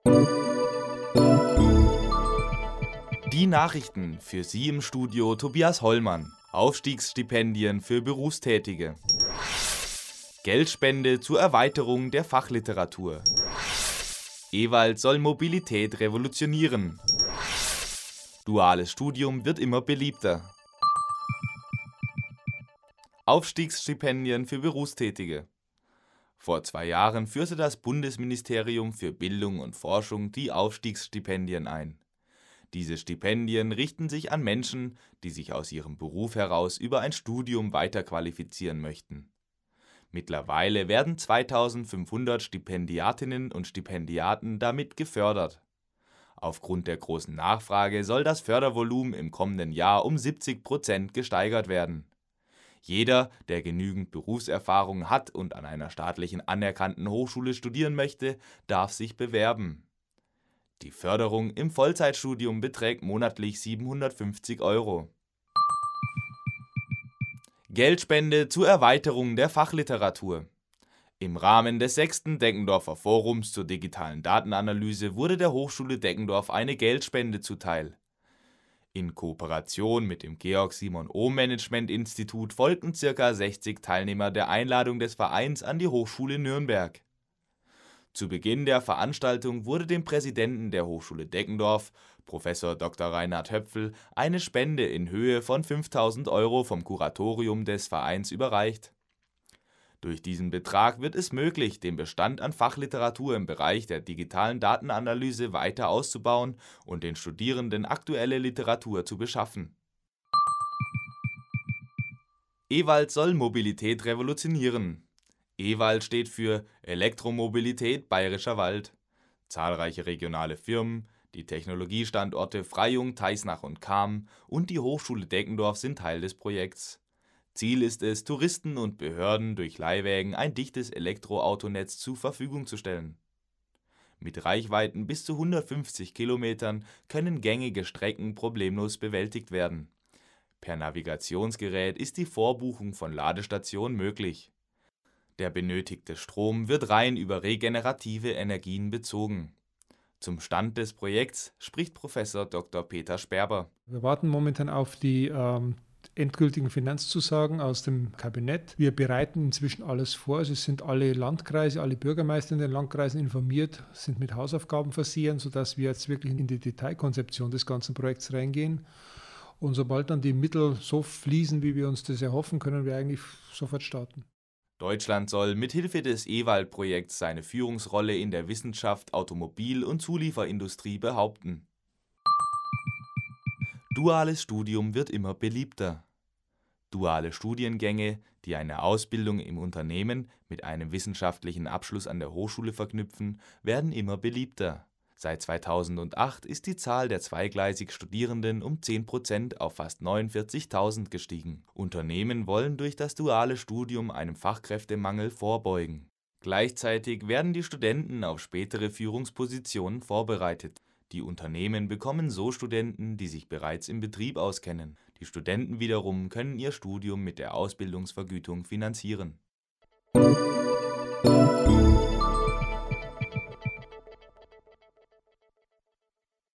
Die Nachrichten für Sie im Studio Tobias Hollmann. Aufstiegsstipendien für Berufstätige. Geldspende zur Erweiterung der Fachliteratur. Ewald soll Mobilität revolutionieren. Duales Studium wird immer beliebter. Aufstiegsstipendien für Berufstätige. Vor 2 Jahren führte das Bundesministerium für Bildung und Forschung die Aufstiegsstipendien ein. Diese Stipendien richten sich an Menschen, die sich aus ihrem Beruf heraus über ein Studium weiterqualifizieren möchten. Mittlerweile werden 2500 Stipendiatinnen und Stipendiaten damit gefördert. Aufgrund der großen Nachfrage soll das Fördervolumen im kommenden Jahr um 70% gesteigert werden. Jeder, der genügend Berufserfahrung hat und an einer staatlichen anerkannten Hochschule studieren möchte, darf sich bewerben. Die Förderung im Vollzeitstudium beträgt monatlich 750 €. Geldspende zur Erweiterung der Fachliteratur. Im Rahmen des 6. Deggendorfer Forums zur digitalen Datenanalyse wurde der Hochschule Deggendorf eine Geldspende zuteil. In Kooperation mit dem Georg-Simon-Ohm-Management-Institut folgten ca. 60 Teilnehmer der Einladung des Vereins an die Hochschule Nürnberg. Zu Beginn der Veranstaltung wurde dem Präsidenten der Hochschule Deggendorf, Prof. Dr. Reinhard Höpfl, eine Spende in Höhe von 5.000 € vom Kuratorium des Vereins überreicht. Durch diesen Betrag wird es möglich, den Bestand an Fachliteratur im Bereich der digitalen Datenanalyse weiter auszubauen und den Studierenden aktuelle Literatur zu beschaffen. Ewald soll Mobilität revolutionieren. EWALD steht für Elektromobilität Bayerischer Wald. Zahlreiche regionale Firmen, die Technologiestandorte Freyung, Teisnach und Cham und die Hochschule Deggendorf sind Teil des Projekts. Ziel ist es, Touristen und Behörden durch Leihwägen ein dichtes Elektroautonetz zur Verfügung zu stellen. Mit Reichweiten bis zu 150 Kilometern können gängige Strecken problemlos bewältigt werden. Per Navigationsgerät ist die Vorbuchung von Ladestationen möglich. Der benötigte Strom wird rein über regenerative Energien bezogen. Zum Stand des Projekts spricht Prof. Dr. Peter Sperber. Wir warten momentan auf die endgültigen Finanzzusagen aus dem Kabinett. Wir bereiten inzwischen alles vor. Also es sind alle Landkreise, alle Bürgermeister in den Landkreisen informiert, sind mit Hausaufgaben versehen, sodass wir jetzt wirklich in die Detailkonzeption des ganzen Projekts reingehen. Und sobald dann die Mittel so fließen, wie wir uns das erhoffen, können wir eigentlich sofort starten. Deutschland soll mithilfe des EWALD-Projekts seine Führungsrolle in der Wissenschaft, Automobil- und Zulieferindustrie behaupten. Duales Studium wird immer beliebter. Duale Studiengänge, die eine Ausbildung im Unternehmen mit einem wissenschaftlichen Abschluss an der Hochschule verknüpfen, werden immer beliebter. Seit 2008 ist die Zahl der zweigleisig Studierenden um 10% auf fast 49.000 gestiegen. Unternehmen wollen durch das duale Studium einem Fachkräftemangel vorbeugen. Gleichzeitig werden die Studenten auf spätere Führungspositionen vorbereitet. Die Unternehmen bekommen so Studenten, die sich bereits im Betrieb auskennen. Die Studenten wiederum können ihr Studium mit der Ausbildungsvergütung finanzieren.